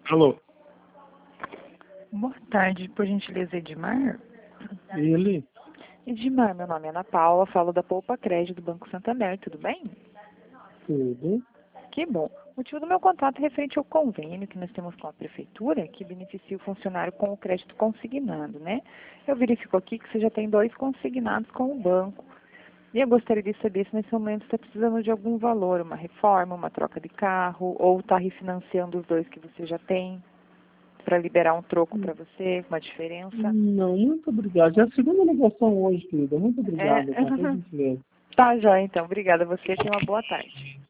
Alô, Boa tarde, por gentileza, Edmar. ele? Edmar, meu nome é Ana Paula, falo da Poupa Crédito do Banco Santander, tudo bem? Tudo. Que bom. O motivo do meu contato é referente ao convênio que nós temos com a Prefeitura, que beneficia o funcionário com o crédito consignado, né? Eu verifico aqui que você já tem 2 consignados com o banco. E eu gostaria de saber se nesse momento está precisando de algum valor, uma reforma, uma troca de carro, ou está refinanciando os 2 que você já tem, para liberar um troco para você, uma diferença. Não, muito obrigado. Já é a segunda ligação hoje, querida. Muito É, obrigado, tá? Por gentileza. tá, joia, então. Obrigada a você. Tenha uma boa tarde.